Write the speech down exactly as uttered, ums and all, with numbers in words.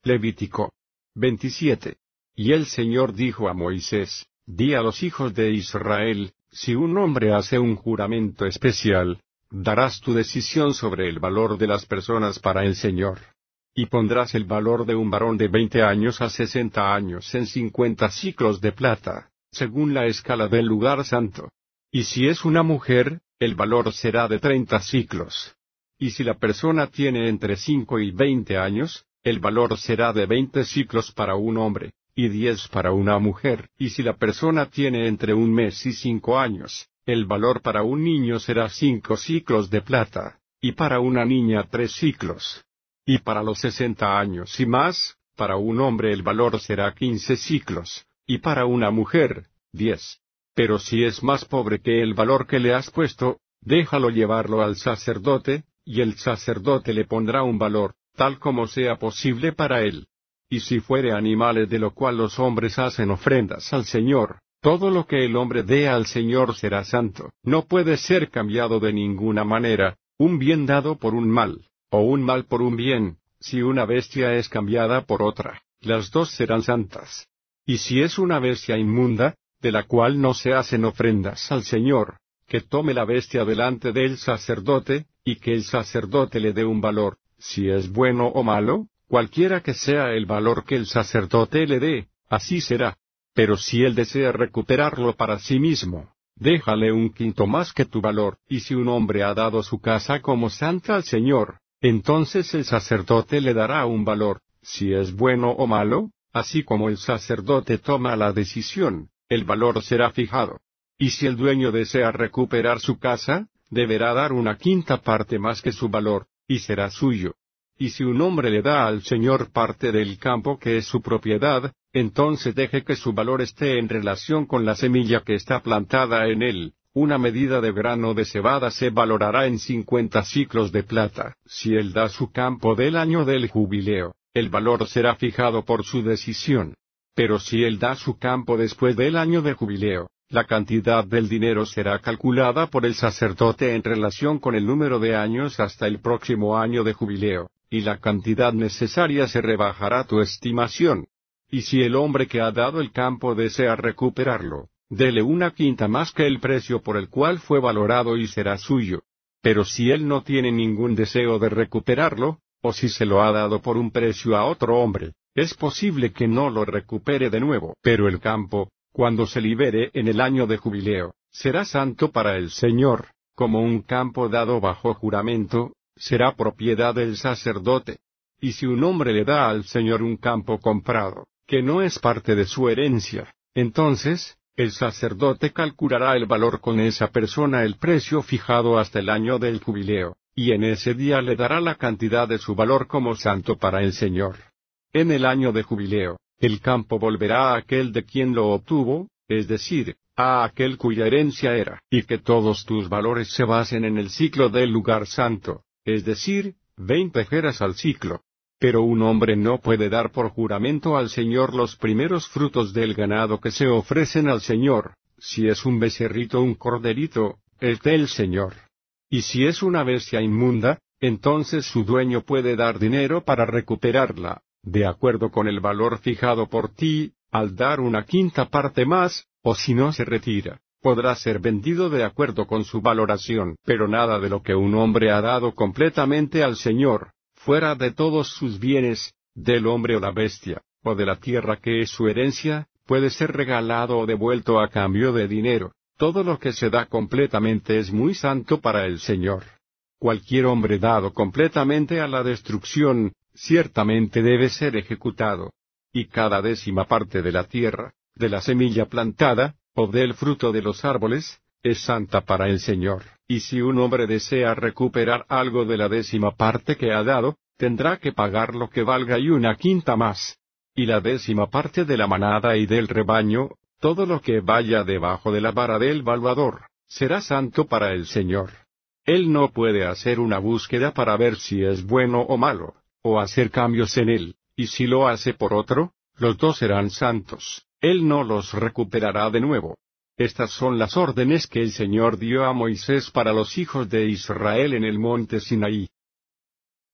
Levítico veintisiete. Y el Señor dijo a Moisés, di a los hijos de Israel, si un hombre hace un juramento especial, darás tu decisión sobre el valor de las personas para el Señor. Y pondrás el valor de un varón de veinte años a sesenta años en cincuenta siclos de plata, según la escala del lugar santo. Y si es una mujer, el valor será de treinta siclos. Y si la persona tiene entre cinco y veinte años, el valor será de veinte siclos para un hombre, y diez para una mujer. Y si la persona tiene entre un mes y cinco años, el valor para un niño será cinco siclos de plata, y para una niña tres siclos. Y para los sesenta años y más, para un hombre el valor será quince siclos, y para una mujer, diez. Pero si es más pobre que el valor que le has puesto, déjalo llevarlo al sacerdote, y el sacerdote le pondrá un valor, tal como sea posible para él. Y si fuere animales de lo cual los hombres hacen ofrendas al Señor, todo lo que el hombre dé al Señor será santo. No puede ser cambiado de ninguna manera, un bien dado por un mal, o un mal por un bien. Si una bestia es cambiada por otra, las dos serán santas. Y si es una bestia inmunda, de la cual no se hacen ofrendas al Señor, que tome la bestia delante del sacerdote, y que el sacerdote le dé un valor, si es bueno o malo, cualquiera que sea el valor que el sacerdote le dé, así será. Pero si él desea recuperarlo para sí mismo, déjale un quinto más que tu valor. Y si un hombre ha dado su casa como santa al Señor, entonces el sacerdote le dará un valor, si es bueno o malo, así como el sacerdote toma la decisión, el valor será fijado. Y si el dueño desea recuperar su casa, deberá dar una quinta parte más que su valor, y será suyo. Y si un hombre le da al Señor parte del campo que es su propiedad, entonces deje que su valor esté en relación con la semilla que está plantada en él. Una medida de grano de cebada se valorará en cincuenta siclos de plata. Si él da su campo del año del jubileo, el valor será fijado por su decisión. Pero si él da su campo después del año de jubileo, la cantidad del dinero será calculada por el sacerdote en relación con el número de años hasta el próximo año de jubileo, y la cantidad necesaria se rebajará tu estimación. Y si el hombre que ha dado el campo desea recuperarlo, dele una quinta más que el precio por el cual fue valorado y será suyo. Pero si él no tiene ningún deseo de recuperarlo, o si se lo ha dado por un precio a otro hombre, es posible que no lo recupere de nuevo. Pero el campo, cuando se libere en el año de jubileo, será santo para el Señor, como un campo dado bajo juramento, será propiedad del sacerdote. Y si un hombre le da al Señor un campo comprado, que no es parte de su herencia, entonces, el sacerdote calculará el valor con esa persona el precio fijado hasta el año del jubileo, y en ese día le dará la cantidad de su valor como santo para el Señor. En el año de jubileo, el campo volverá a aquel de quien lo obtuvo, es decir, a aquel cuya herencia era, y que todos tus valores se basen en el ciclo del lugar santo, es decir, veinte jeras al ciclo. Pero un hombre no puede dar por juramento al Señor los primeros frutos del ganado que se ofrecen al Señor. Si es un becerrito o un corderito, es del Señor. Y si es una bestia inmunda, entonces su dueño puede dar dinero para recuperarla, de acuerdo con el valor fijado por ti, al dar una quinta parte más, o si no se retira, podrá ser vendido de acuerdo con su valoración. Pero nada de lo que un hombre ha dado completamente al Señor, fuera de todos sus bienes, del hombre o la bestia, o de la tierra que es su herencia, puede ser regalado o devuelto a cambio de dinero. Todo lo que se da completamente es muy santo para el Señor. Cualquier hombre dado completamente a la destrucción, ciertamente debe ser ejecutado. Y cada décima parte de la tierra, de la semilla plantada, o del fruto de los árboles, es santa para el Señor. Y si un hombre desea recuperar algo de la décima parte que ha dado, tendrá que pagar lo que valga y una quinta más. Y la décima parte de la manada y del rebaño, todo lo que vaya debajo de la vara del valuador, será santo para el Señor. Él no puede hacer una búsqueda para ver si es bueno o malo, o hacer cambios en él, y si lo hace por otro, los dos serán santos. Él no los recuperará de nuevo. Estas son las órdenes que el Señor dio a Moisés para los hijos de Israel en el monte Sinaí.